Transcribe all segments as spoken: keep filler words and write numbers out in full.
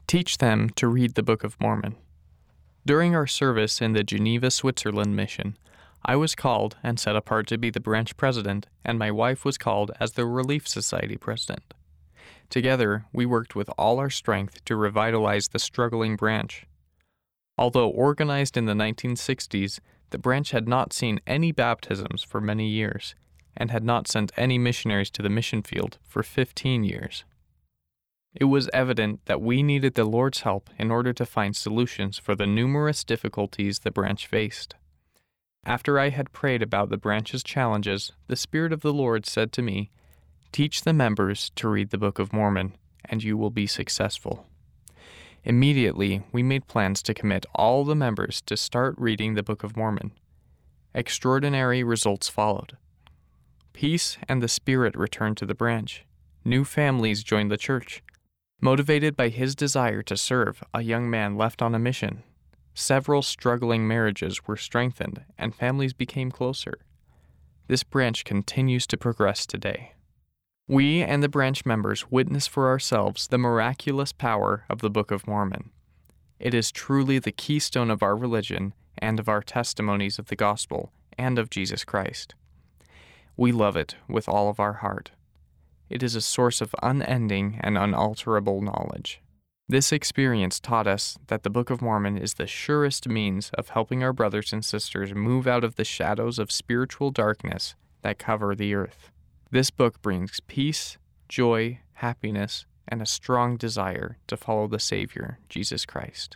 Teach them to read the Book of Mormon. During our service in the Geneva, Switzerland mission, I was called and set apart to be the branch president, and my wife was called as the Relief Society president. Together, we worked with all our strength to revitalize the struggling branch. Although organized in the nineteen sixties, the branch had not seen any baptisms for many years, and had not sent any missionaries to the mission field for fifteen years. It was evident that we needed the Lord's help in order to find solutions for the numerous difficulties the branch faced. After I had prayed about the branch's challenges, the Spirit of the Lord said to me, "Teach the members to read the Book of Mormon, and you will be successful." Immediately, we made plans to commit all the members to start reading the Book of Mormon. Extraordinary results followed. Peace and the Spirit returned to the branch. New families joined the church. Motivated by his desire to serve, a young man left on a mission. Several struggling marriages were strengthened, and families became closer. This branch continues to progress today. We and the branch members witness for ourselves the miraculous power of the Book of Mormon. It is truly the keystone of our religion and of our testimonies of the gospel and of Jesus Christ. We love it with all of our heart. It is a source of unending and unalterable knowledge. This experience taught us that the Book of Mormon is the surest means of helping our brothers and sisters move out of the shadows of spiritual darkness that cover the earth. This book brings peace, joy, happiness, and a strong desire to follow the Savior, Jesus Christ.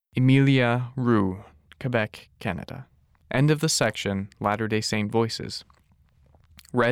Emilia Roux, Quebec, Canada. End of the section, Latter-day Saint Voices.